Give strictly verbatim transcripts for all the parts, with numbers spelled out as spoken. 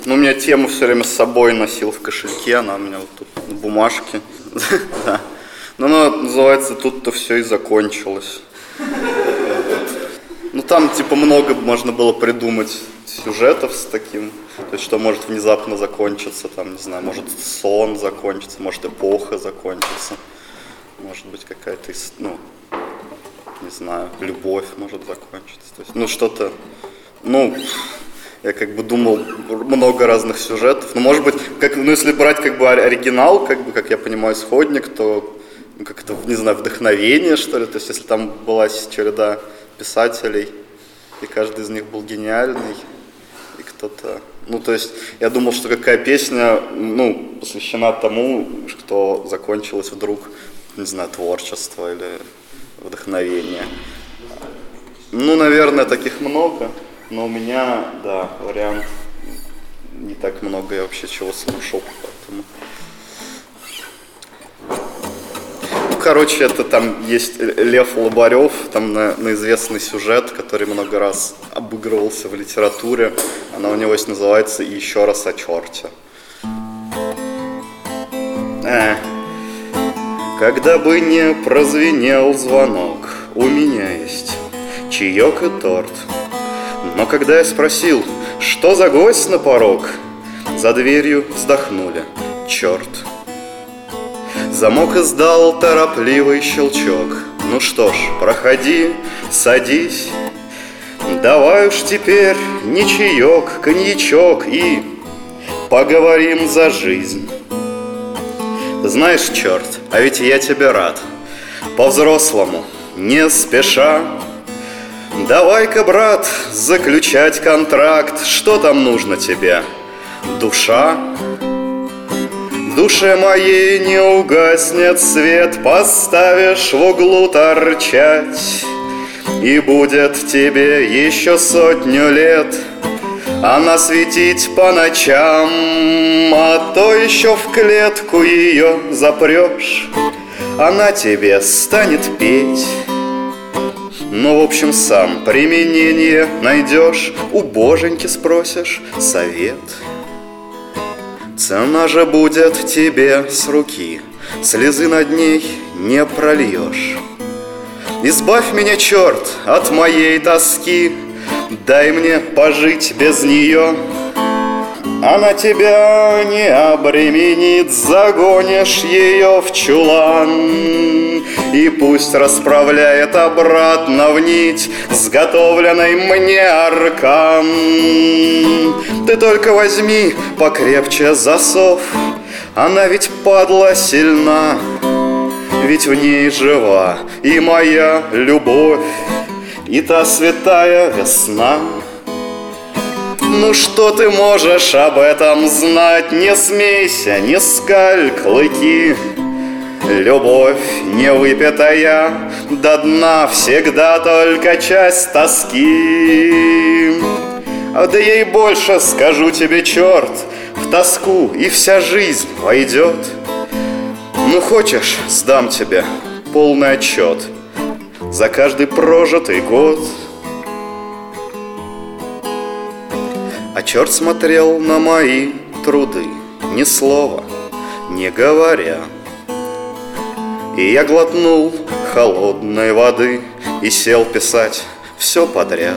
Ну, у меня тему все время с собой носил в кошельке, она у меня вот тут на бумажке. Да. Но она называется «Тут-то все и закончилось». Ну, там, типа, много можно было придумать сюжетов с таким. То есть, что может внезапно закончиться, там, не знаю, может сон закончится, может эпоха закончится. Может быть, какая-то, ну, не знаю, любовь может закончиться. То есть, ну, что-то, ну... Я как бы думал много разных сюжетов. Ну, может быть, как, ну, если брать как бы оригинал, как бы, как я понимаю, исходник, то ну, как-то, не знаю, вдохновение, что ли. То есть, если там была череда писателей, и каждый из них был гениальный, и кто-то... Ну, то есть, я думал, что какая песня, ну, посвящена тому, что закончилось вдруг, не знаю, творчество или вдохновение. Ну, наверное, таких много. Но у меня, да, вариант, не так много я вообще чего слушал, поэтому... Ну, короче, это там есть Лев Лобарев, там на, на известный сюжет, который много раз обыгрывался в литературе. Она у него есть, называется «И еще раз о черте». Э. Когда бы не прозвенел звонок, у меня есть чаек и торт. Но когда я спросил, что за гость на порог, за дверью вздохнули, черт. Замок издал торопливый щелчок. Ну что ж, проходи, садись. Давай уж теперь не чаек, коньячок и поговорим за жизнь. Знаешь, черт, а ведь я тебе рад. По-взрослому, не спеша. Давай-ка, брат, заключать контракт. Что там нужно тебе? Душа? В душе моей не угаснет свет. Поставишь в углу торчать, и будет тебе еще сотню лет она светить по ночам. А то еще в клетку ее запрешь, она тебе станет петь. Ну, в общем, сам применение найдешь, у боженьки спросишь совет. Цена же будет тебе с руки, слезы над ней не прольешь. Избавь меня, черт, от моей тоски, дай мне пожить без нее. Она тебя не обременит, загонишь ее в чулан, и пусть расправляет обратно в нить сготовленный мне аркан. Ты только возьми покрепче засов, она ведь, падла, сильна, ведь в ней жива и моя любовь, и та святая весна. Ну что ты можешь об этом знать? Не смейся, не скаль клыки. Любовь не выпитая до дна всегда только часть тоски. А да ей больше скажу тебе, черт, в тоску и вся жизнь войдет. Ну хочешь, сдам тебе полный отчет за каждый прожитый год. А черт смотрел на мои труды, ни слова не говоря. И я глотнул холодной воды и сел писать все подряд.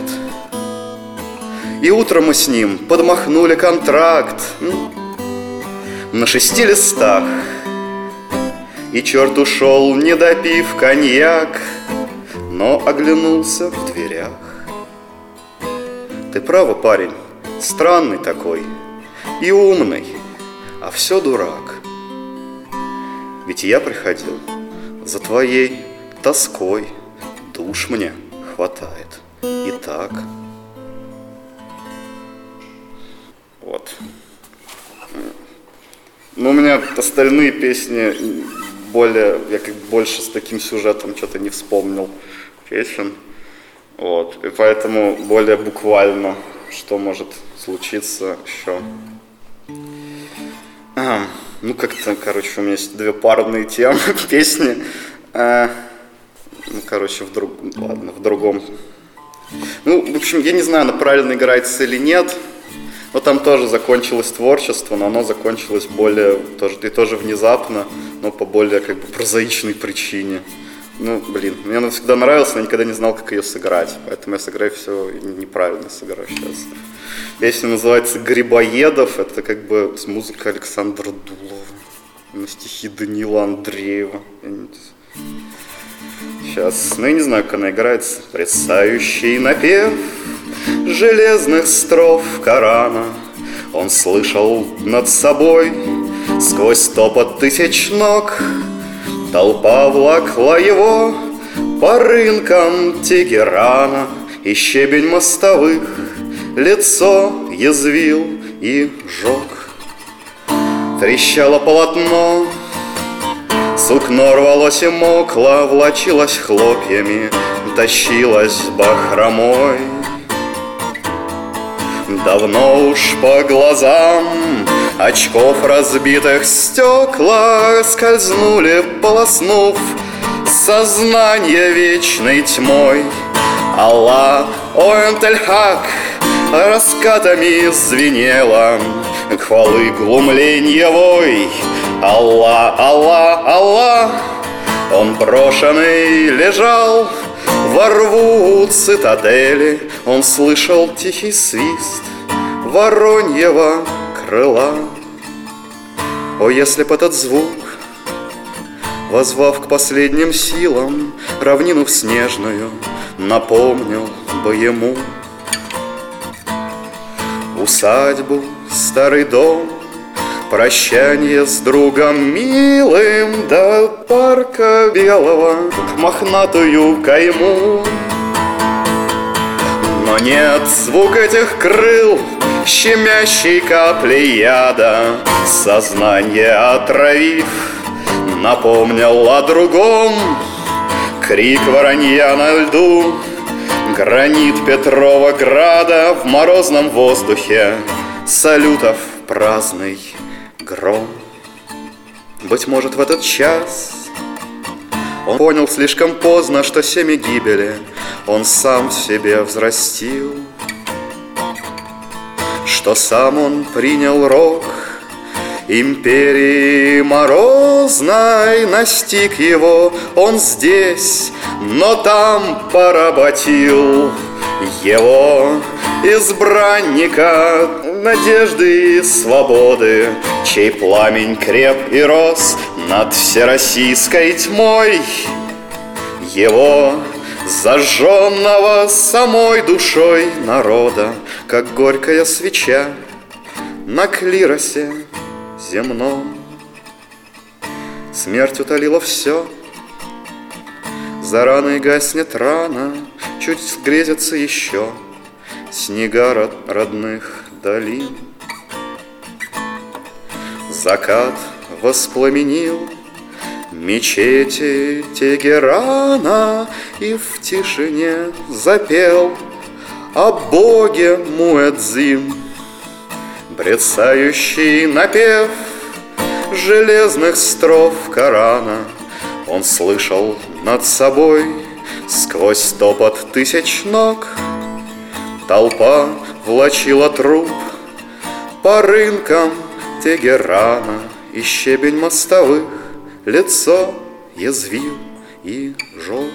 И утром мы с ним подмахнули контракт на шести листах. И черт ушел, не допив коньяк, но оглянулся в дверях. Ты право, парень, странный такой и умный, а все дурак. Ведь я приходил за твоей тоской, душ мне хватает и так. Вот. Ну, у меня остальные песни более, я как больше с таким сюжетом что-то не вспомнил песен. Вот. И поэтому более буквально, что может случиться еще. А, ну, как-то, короче, у меня есть две парные темы песни. А, ну, короче, в друг... ладно, в другом. Ну, в общем, я не знаю, она правильно играется или нет. Ну, там тоже закончилось творчество, но оно закончилось более, тоже, и тоже внезапно, но по более, как бы, прозаичной причине. Ну, блин, мне она всегда нравилась, но я никогда не знал, как ее сыграть, поэтому я сыграю все неправильно сыграю сейчас. Песня называется «Грибоедов», это как бы музыка Александра Дулова на стихи Данила Андреева. Сейчас, ну я не знаю, как она играется. Потрясающий напев железных строф Корана он слышал над собой сквозь топот тысяч ног. Толпа влакла его по рынкам Тегерана, и щебень мостовых лицо язвил и жег. Трещало полотно, сукно рвалось и мокло, влачилось хлопьями, тащилось бахромой. Давно уж по глазам очков разбитых стекла скользнули, полоснув сознание вечной тьмой. Аллах, Оэнтельхак раскатами звенела хвалы глумленья вой. Аллах, Аллах, Аллах, он брошенный лежал во рву цитадели. Он слышал тихий свист вороньего крыла. О, если б этот звук, воззвав к последним силам, равнину снежную напомнил бы ему. Усадьбу, старый дом, прощание с другом милым, до парка белого мохнатую кайму. Но нет звук этих крыл, щемящей капли яда, сознание отравив, напомнил о другом. Крик воронья на льду, гранит Петрова града, в морозном воздухе салютов праздный гром. Быть может, в этот час он понял слишком поздно, что семя гибели он сам в себе взрастил, что сам он принял рок империи морозной. Настиг его он здесь, но там поработил его избранника надежды и свободы, чей пламень креп и рос над всероссийской тьмой. Его, зажженного самой душой народа, как горькая свеча на клиросе земном. Смерть утолила все, за раной гаснет рана, чуть грезятся еще снега род родных долин. Закат воспламенил мечети Тегерана и в тишине запел о боге Муэдзин. Брецающий напев железных строф Корана он слышал над собой сквозь топот тысяч ног. Толпа влачила труп по рынкам Тегерана, и щебень мостовых лицо язвил и жег.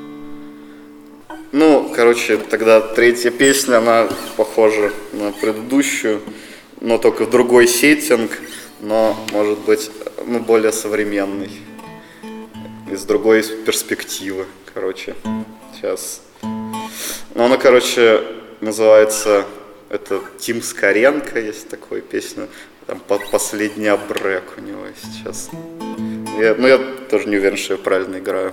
Ну, короче, тогда третья песня, она похожа на предыдущую, но только в другой сеттинг, но, может быть, ну, более современный, из другой перспективы, короче, сейчас. Ну, она, короче, называется, это Тим Скоренко, есть такая песня, там «Последний абрек» у него есть сейчас. Я, ну, я тоже не уверен, что я правильно играю.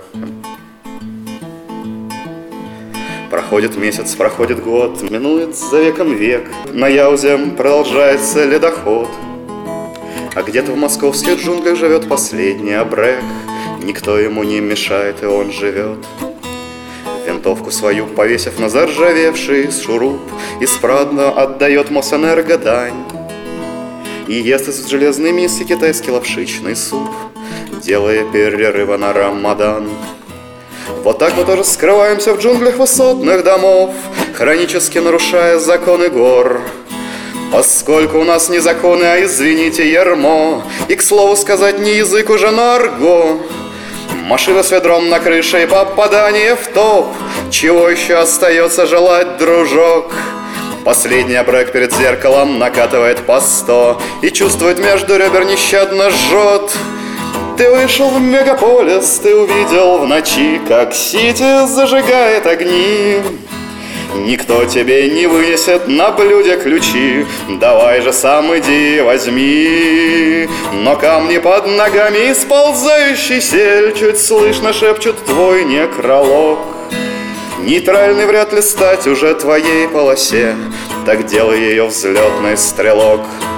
Проходит месяц, проходит год, минует за веком век, на Яузе продолжается ледоход. А где-то в московских джунглях живет последний абрек, никто ему не мешает, и он живет. Винтовку свою повесив на заржавевший шуруп, исправно отдает Мосэнерго дань и ест из железной миски китайский лапшичный суп, делая перерывы на Рамадан. Вот так мы тоже скрываемся в джунглях высотных домов, хронически нарушая законы гор. Поскольку у нас не законы, а, извините, ярмо, и, к слову сказать, не язык уже, но арго. Машина с ведром на крыше и попадание в топ. Чего еще остается желать, дружок? Последний обрек перед зеркалом накатывает по сто и чувствует между ребер нещадно жжет. Ты вышел в мегаполис, ты увидел в ночи, как Сити зажигает огни. Никто тебе не вынесет на блюде ключи, давай же сам иди возьми. Но камни под ногами и сползающий сель чуть слышно шепчут твой некролог. Нейтральный вряд ли стать уже твоей полосе, так делай ее взлетный стрелок.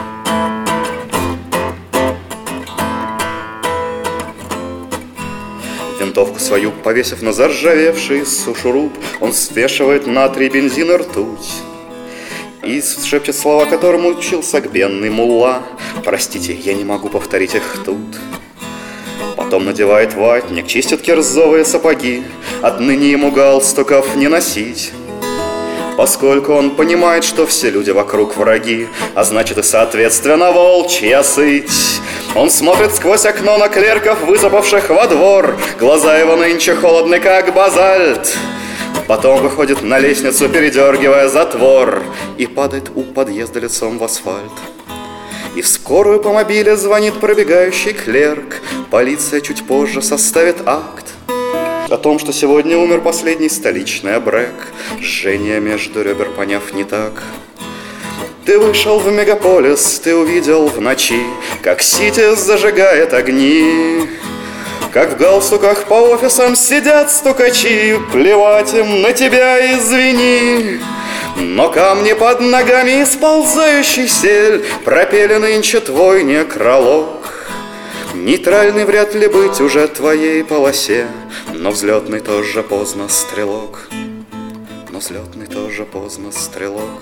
Винтовку свою повесив на заржавевший сушуруб, он смешивает натрий, бензин и ртуть и шепчет слова, которым учился гбенный мулла. Простите, я не могу повторить их тут. Потом надевает ватник, чистит кирзовые сапоги. Отныне ему галстуков не носить, поскольку он понимает, что все люди вокруг враги, а значит и соответственно волчья сыть. Он смотрит сквозь окно на клерков, высыпавших во двор. Глаза его нынче холодны, как базальт. Потом выходит на лестницу, передергивая затвор, и падает у подъезда лицом в асфальт. И в скорую по мобиле звонит пробегающий клерк. Полиция чуть позже составит акт о том, что сегодня умер последний столичный абрек. Жжение между ребер поняв не так. Ты вышел в мегаполис, ты увидел в ночи, как Сити зажигает огни, как в галстуках по офисам сидят стукачи. Плевать им на тебя, извини. Но камни под ногами и сползающий сель пропели нынче твой некролог. Нейтральный вряд ли быть уже твоей полосе, но взлетный тоже поздно, стрелок. Но взлетный тоже поздно, стрелок.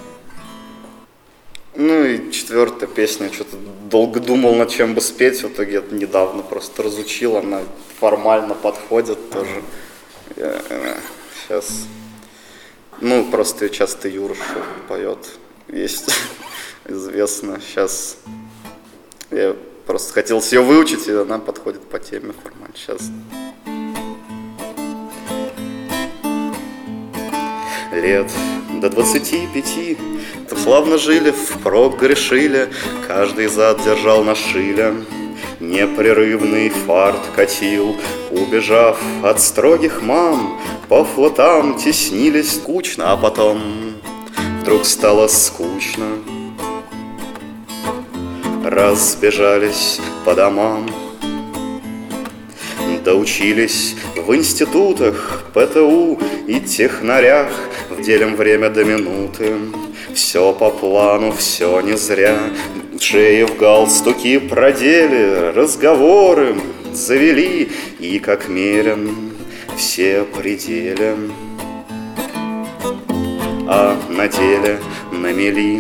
Ну и четвертая песня, что-то долго думал, над чем бы спеть, в итоге это недавно просто разучил, она формально подходит тоже. Я, сейчас, ну просто часто Юра поет, есть известно, сейчас я просто хотел ее выучить, и она подходит по теме формально, сейчас. Лет до двадцати пяти славно жили, впрок грешили, каждый зад держал на шиле. Непрерывный фарт катил, убежав от строгих мам, по флотам теснились скучно, а потом вдруг стало скучно. Разбежались по домам, доучились в институтах, ПТУ и технарях, вделим время до минуты. Все по плану, все не зря. Шеи в галстуки продели, разговоры завели, и как мерен все пределы, а на деле на мели.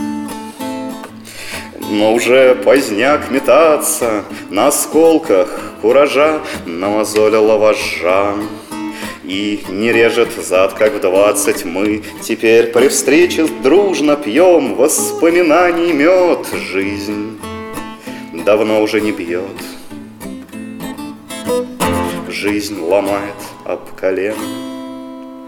Но уже поздняк метаться на осколках куража, намазолила вожжа. И не режет зад, как в двадцать мы теперь при встрече дружно пьем воспоминаний мед. Жизнь давно уже не бьет, жизнь ломает об колено.